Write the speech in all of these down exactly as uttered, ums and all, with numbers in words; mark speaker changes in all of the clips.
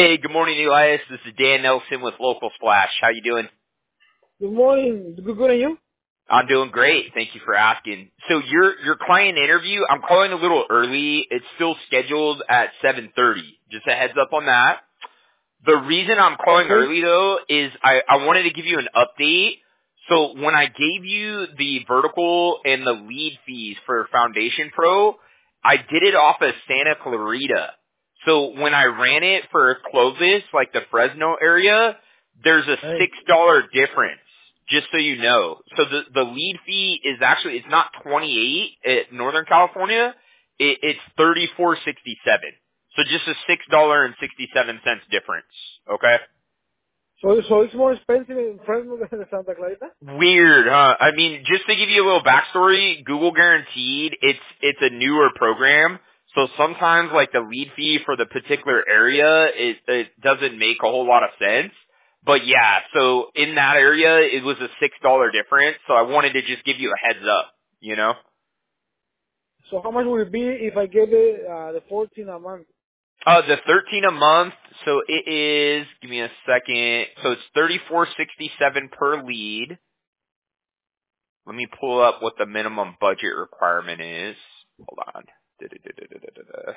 Speaker 1: Hey, good morning, Elias. This is Dan Nelson with Local Splash. How you doing?
Speaker 2: Good morning. Good, good, and you?
Speaker 1: I'm doing great. Thank you for asking. So your your client interview, I'm calling a little early. It's still scheduled at seven thirty. Just a heads up on that. The reason I'm calling
Speaker 2: Okay.
Speaker 1: early though is I, I wanted to give you an update. So when I gave you the vertical and the lead fees for Foundation Pro, I did it off of Santa Clarita. So when I ran it for Clovis, like the Fresno area, there's a
Speaker 2: Hey.
Speaker 1: six dollar difference. Just so you know. So the the lead fee is actually it's not twenty eight at Northern California. It, it's thirty four sixty seven. So just a six dollar and sixty seven cents difference. Okay.
Speaker 2: So, so it's more expensive in Fresno than in Santa Clarita?
Speaker 1: Weird, huh? I mean, just to give you a little backstory, Google Guaranteed, it's it's a newer program. So sometimes like the lead fee for the particular area, it it doesn't make a whole lot of sense. But yeah, so in that area, it was a six dollar difference. So I wanted to just give you a heads up. You know.
Speaker 2: So how much would it be if I gave it uh, the fourteen a month?
Speaker 1: Uh, the thirteen a month, so it is, give me a second, so it's thirty-four sixty-seven per lead. Let me pull up what the minimum budget requirement is. Hold on. Da-da-da-da-da-da-da.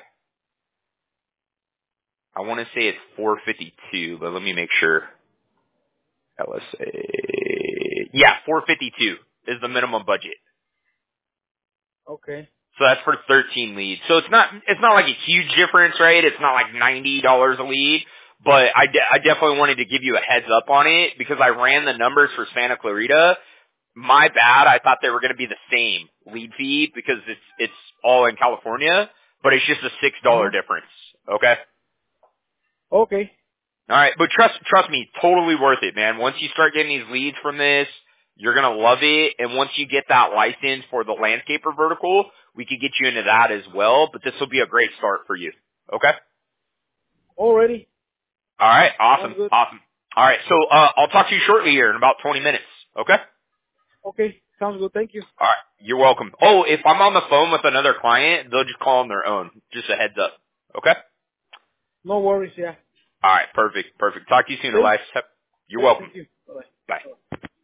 Speaker 1: I want to say it's four fifty-two, but let me make sure. L S A. Yeah, four fifty-two is the minimum budget.
Speaker 2: Okay.
Speaker 1: So that's for thirteen leads. So it's not it's not like a huge difference, right? It's not like ninety dollars a lead, but I, de- I definitely wanted to give you a heads up on it because I ran the numbers for Santa Clarita. My bad. I thought they were going to be the same lead fee because it's it's all in California, but it's just a six dollar
Speaker 2: Uh-huh.
Speaker 1: difference. Okay.
Speaker 2: Okay.
Speaker 1: All right, but trust trust me, totally worth it, man. Once you start getting these leads from this, you're gonna love it. And once you get that license for the landscaper vertical, we could get you into that as well. But this will be a great start for you. Okay.
Speaker 2: Already.
Speaker 1: All right.
Speaker 2: Sounds
Speaker 1: Awesome.
Speaker 2: good.
Speaker 1: Awesome. All right. So uh, I'll talk to you shortly here in about twenty minutes. Okay.
Speaker 2: Okay. Sounds good. Thank you.
Speaker 1: All right. You're welcome. Oh, if I'm on the phone with another client, they'll just call on their own. Just a heads up. Okay.
Speaker 2: No worries. Yeah.
Speaker 1: All right. Perfect. Perfect. Talk to you soon,
Speaker 2: Thank,
Speaker 1: Elias. You're welcome.
Speaker 2: thank you. Bye.
Speaker 1: Bye.